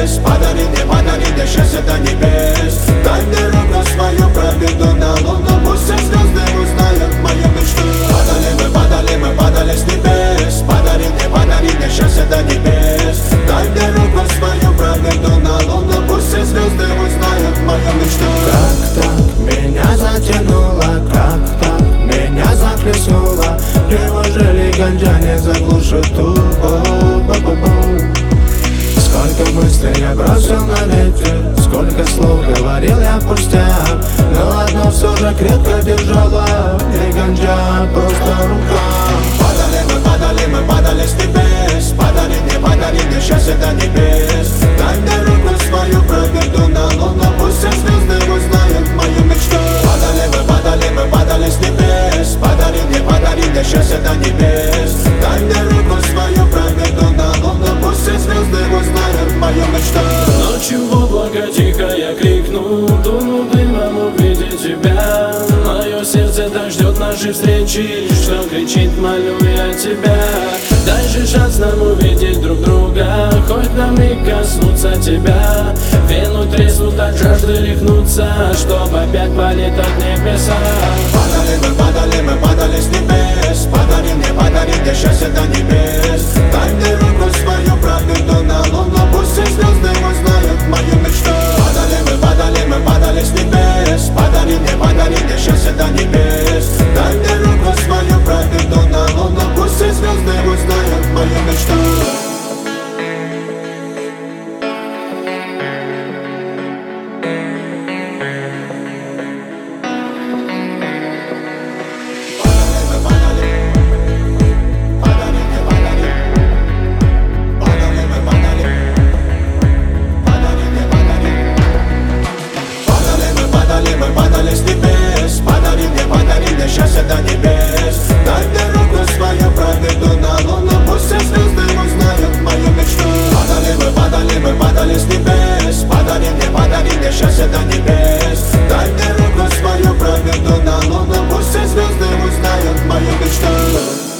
небес. Подари мне счастье до небес. Дай мне руку свою, проведу на луну. Пусть все звезды узнают мою мечту. Падали мы, падали с небес. Подари мне счастье до небес. Дай мне руку свою, проведу на луну. Пусть все звезды узнают мою мечту. Как так меня затянуло, как так меня захлестнуло. Неужели ганджа не заглушит ту? Сколько мыслей я бросил на ветер, сколько слов говорил я пустяк. Но одно все же крепко держала, не ганджа, просто рука. Падали мы, падали с небес. Подари мне счастье до небес. Дай мне руку свою, проведу на луну. Пусть все звезды узнают мою мечту. Падали мы, падали с небес. Подари мне счастье до небес. Дай мне руку свою, проведу на луну. Пусть все звезды узнают мою мечту. Ночью в облако тихо я крикну, дуну дымом увидеть тебя. Мое сердце так ждет нашей встречи, что кричит, молю я тебя. Дай же шанс нам увидеть друг друга, хоть на миг коснуться тебя. Вену треснут от жажды рехнуться, чтоб опять полетать небеса. Падали мы, падали с небес. Подари мне счастье до небес. Дай мне руку свою, проведу на луну. Пусть все звезды узнают мою мечту. Падали мы, падали с небес. Подари мне счастье до небес. Дай мне руку свою, проведу на луну. Пусть все звезды узнают мою мечту. Падали с небес. Подари мне счастье до небес. Дай мне руку свою, проведу на луну. Пусть все звезды узнают мою мечту. Падали мы, падали с небес. Подари мне счастье до небес. Дай мне руку свою, проведу на луну. Пусть все звезды узнают мою мечту.